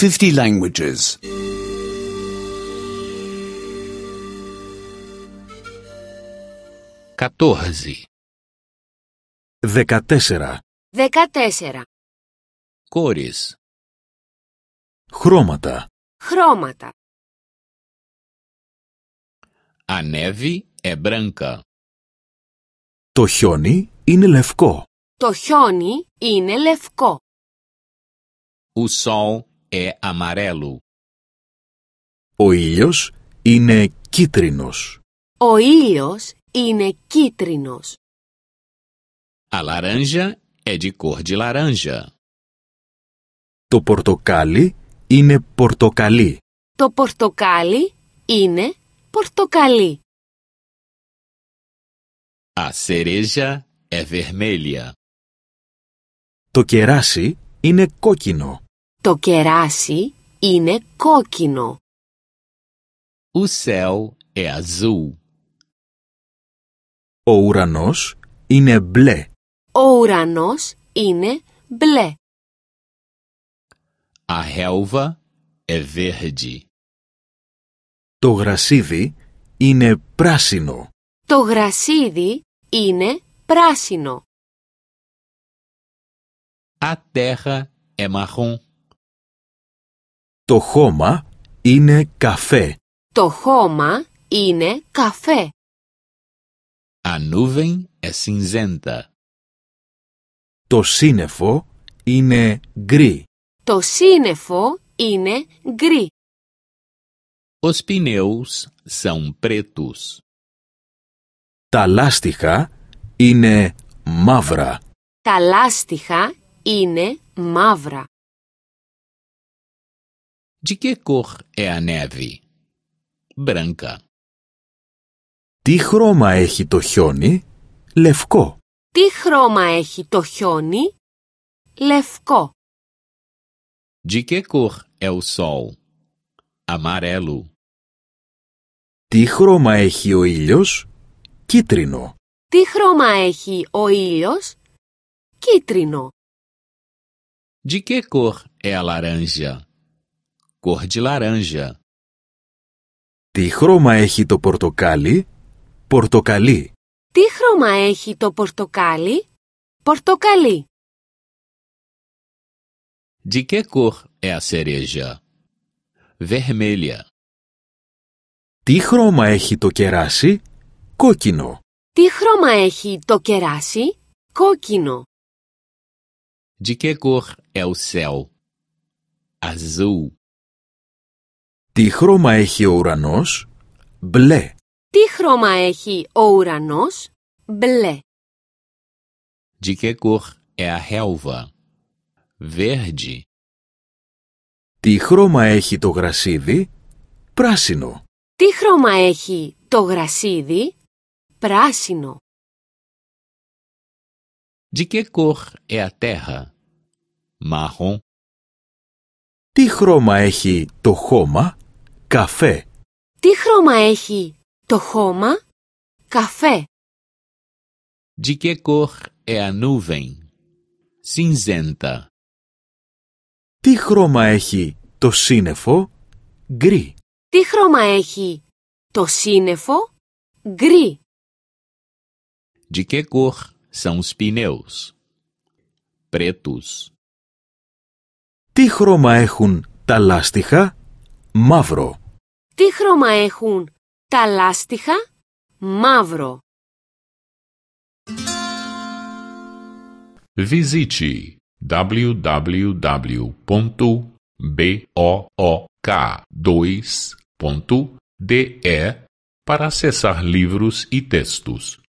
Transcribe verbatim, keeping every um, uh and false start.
fifty languages. quatorze. Δεκατέσσερα. Δεκατέσσερα. Cores. Χρώματα. Χρώματα. A neve é branca. Το χιόνι είναι λευκό. Το χιόνι είναι λευκό. O sol é amarelo. Ο ήλιος είναι κίτρινος. Ο ήλιος είναι κίτρινος. A laranja é de cor de laranja. Το πορτοκάλι είναι πορτοκαλί. Το πορτοκάλι είναι πορτοκαλί. A cereja é vermelha. Το κεράσι είναι κόκκινο. Το κεράσι είναι κόκκινο. O céu é azul. Ο ουρανός είναι μπλε. Ο ουρανός είναι μπλε. A relva é verde. Το γρασίδι είναι πράσινο. Το γρασίδι είναι πράσινο. A terra é marrom. Το χώμα είναι καφέ. Το χώμα είναι καφέ. A nuvem é cinzenta. Το σύννεφο είναι γκρι. Το σύννεφο είναι γκρι. Os pneus são pretos. Τα λάστιχα είναι μαύρα. Τα λάστιχα είναι μαύρα. De que cor é a neve? Branca. Τι χρώμα έχει το χιόνι? Λευκό. Τι χρώμα έχει το χιόνι? Λευκό. De que cor é o sol? Amarelo. Τι χρώμα έχει ο ήλιος? Κίτρινο. Τι χρώμα έχει ο ήλιος? Κίτρινο. De que cor é a laranja? Cor de laranja. Τι χρώμα έχει το πορτοκάλι? Πορτοκαλί. Τι χρώμα έχει το πορτοκάλι? Πορτοκαλί. De que cor é a cereja? Vermelha. Τι χρώμα έχει το κεράσι? Κόκκινο. Τι χρώμα έχει το κεράσι? Κόκκινο. De que cor é o céu? Azul. Τι χρώμα έχει ο ουρανός? Μπλε. Τι χρώμα έχει ο ουρανός? Μπλε. De que cor é a relva? Verde. Τι χρώμα έχει το γρασίδι? Πράσινο. Τι χρώμα έχει το γρασίδι? Πράσινο. De que cor é a terra? Marrom. Τι χρώμα έχει το χώμα? Καφέ. Τι χρώμα έχει το χώμα? Καφέ. De que cor é a nuvem? Cinzenta. Τι χρώμα έχει το σύννεφο? Γκρι. Τι χρώμα έχει το σύννεφο? Γκρι. De que cor são os pneus? Pretos. Τι χρώμα έχουν τα λάστιχα? Μαύρο. Τι χρώμα έχουν τα λάστιχα? Μαύρο. Visite w w w ponto book dois ponto d e para acessar livros e textos.